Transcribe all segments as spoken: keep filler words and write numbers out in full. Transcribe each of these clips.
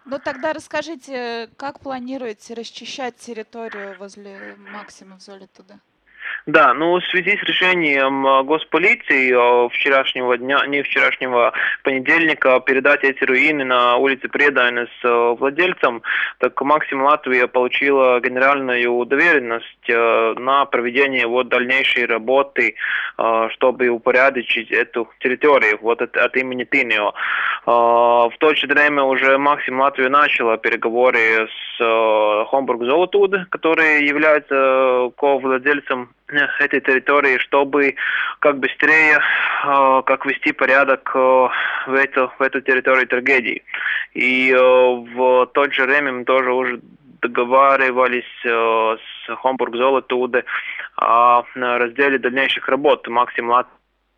Ну тогда расскажите, как планируете расчищать территорию возле Максима в Золотуда? Да, ну в связи с решением э, госполиции э, вчерашнего дня, не вчерашнего понедельника, передать эти руины на улице Предайна с э, владельцем, так Максим Латвия получила генеральную доверенность э, на проведение вот дальнейшей работы, э, чтобы упорядочить эту территорию вот от, от имени Тинио. Э, В то же время уже Максим Латвия начала переговоры с э, Хомбург Золотуд, который является э, ко-владельцем этой территории, чтобы как быстрее, э, как вести порядок э, в эту в эту территорию трагедии. И э, в то же время мы тоже уже договаривались э, с Хомбург Золотуде о разделе дальнейших работ. Максим Лат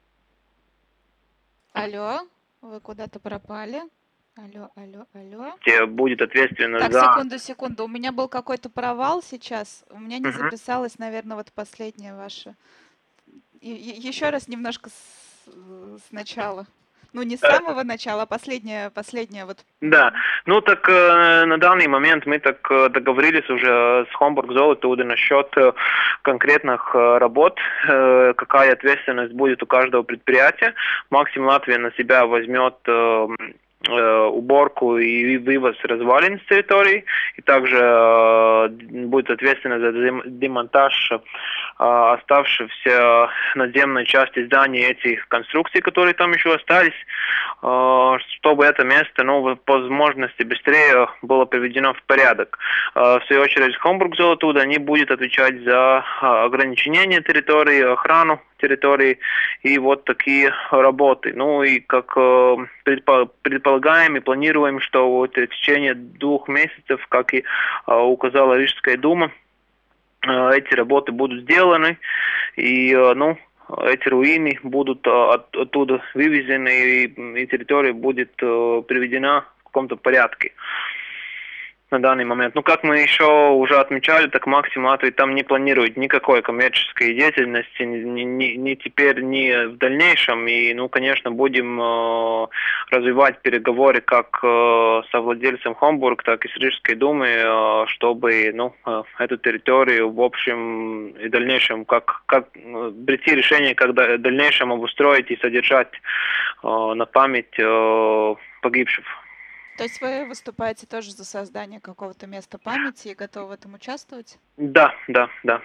Алло, вы куда-то пропали? Алло, алло, алло. будет ответственна Так, за... секунду, секунду. У меня был какой-то провал сейчас. У меня не Мгм. записалось, наверное, вот последнее ваше. И, и- еще раз немножко с- сначала. Ну, не с Э, самого начала, а последнее, последнее вот. Да, м, ну так э, на данный момент мы так э, договорились уже с Хомбург Золотуде насчет э, конкретных э, работ, э, какая ответственность будет у каждого предприятия. Максим Латвия на себя возьмет э, э, уборку и вывоз развалин с территории, и также э, будет ответственность за дем- демонтаж э, оставшихся надземной части здания этих конструкций, которые там еще остались, э, чтобы это место, ну, по возможности быстрее было приведено в порядок. Э, В свою очередь, Хомбург Золотуд, они будут отвечать за э, ограничение территории, охрану территории и вот такие работы. Ну и как э, предпо- предполагаем и планируем, что вот в течение двух месяцев, как и э, указала Рижская дума, э, эти работы будут сделаны, и, э, ну, эти руины будут э, от- оттуда вывезены, и, и территория будет э, приведена в каком-то порядке на данный момент. Ну, как мы еще уже отмечали, так Максим Латвии там не планирует никакой коммерческой деятельности, ни, ни, ни теперь, ни в дальнейшем. И, ну, конечно, будем э, развивать переговоры как э, со владельцем Хомбург, так и с Рижской думой, э, чтобы, ну, э, эту территорию в общем и дальнейшем, как, как э, прийти решение, как в дальнейшем обустроить и содержать э, на память э, погибших. То есть вы выступаете тоже за создание какого-то места памяти и готовы в этом участвовать? Да, да, да.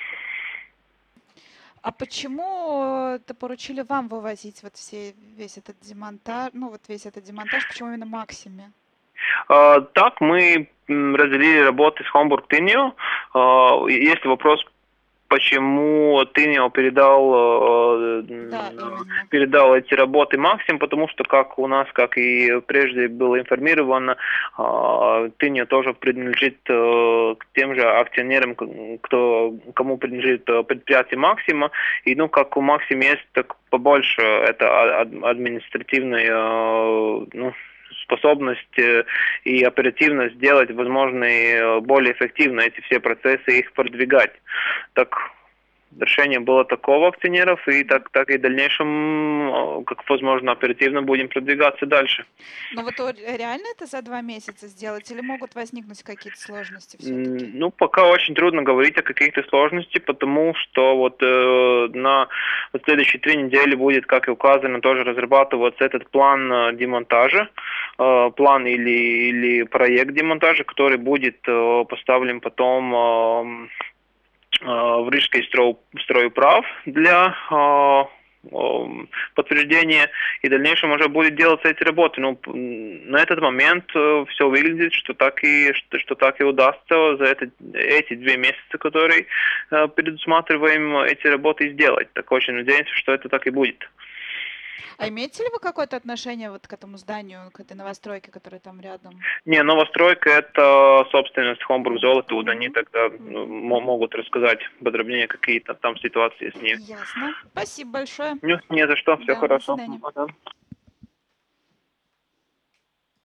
А почему это поручили вам вывозить вот все, весь этот демонтаж, ну вот весь этот демонтаж, почему именно Максиме? А, Так мы м, разделили работы с Homburg Tinio. А, Есть вопрос, почему Tinio передал, э, Да, м, именно. передал эти работы Максим, потому что, как у нас, как и прежде было информировано, Tinio тоже принадлежит э, к тем же акционерам, к- кто, кому принадлежит э, предприятие Максима. И, ну, как у Максима есть, так побольше это а- ад- административная, э, ну, способность э, и оперативно сделать возможные э, более эффективно эти все процессы и их продвигать. Так решение было такого акционеров, и так, так и в дальнейшем, э, как возможно, оперативно будем продвигаться дальше. Но вот о- реально это за два месяца сделать или могут возникнуть какие-то сложности все-таки? М, Ну, пока очень трудно говорить о каких-то сложностях, потому что вот э, на вот следующие три недели будет, как и указано, тоже разрабатываться этот план э, демонтажа, э, план или, или проект демонтажа, который будет э, поставлен потом э, э, в Рижской строй, стройуправ для э, э, подтверждения, и в дальнейшем уже будет делаться эти работы. Ну, п- на этот момент э, все выглядит, что так и что, что так и удастся за это, эти две месяца, которые э, предусматриваем, эти работы сделать. Так очень надеемся, что это так и будет. А имеете ли вы какое-то отношение вот к этому зданию, к этой новостройке, которая там рядом? Не, новостройка это собственность Хомбург Золота, они Мгм. тогда ну, Мгм. мо- могут рассказать подробнее какие-то там ситуации с ней. Ясно. Спасибо большое. Не, не за что, все Да, до хорошо. свидания. Ага.